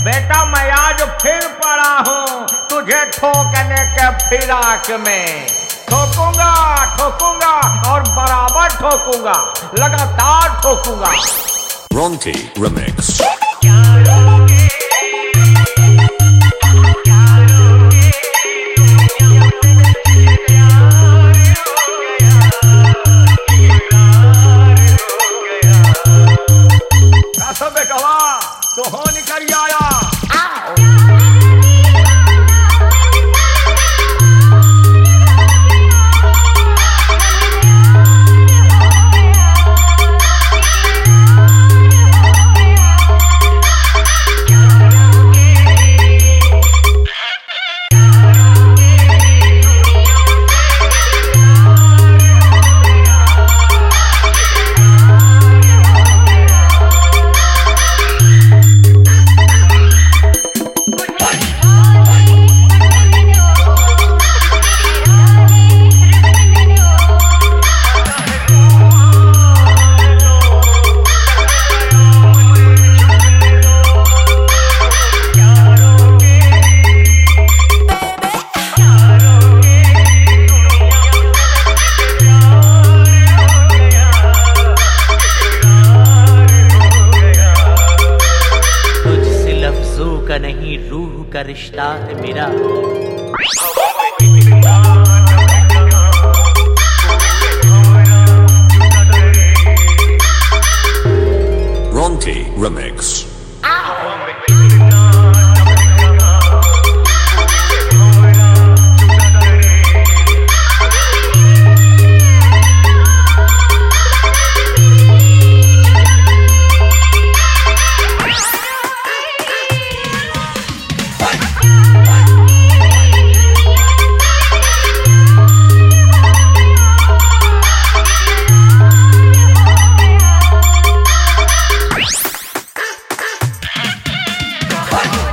बेटा मैं आज फिर पड़ा हूँ तुझे ठोकने के फिराक में। ठोकूंगा ठोकूंगा और बराबर ठोकूंगा, लगातार ठोकूंगा। Ronki Remix। तो हो निकल आया। का नहीं रूह का रिश्ता है मेरा। Ronki Remix। What?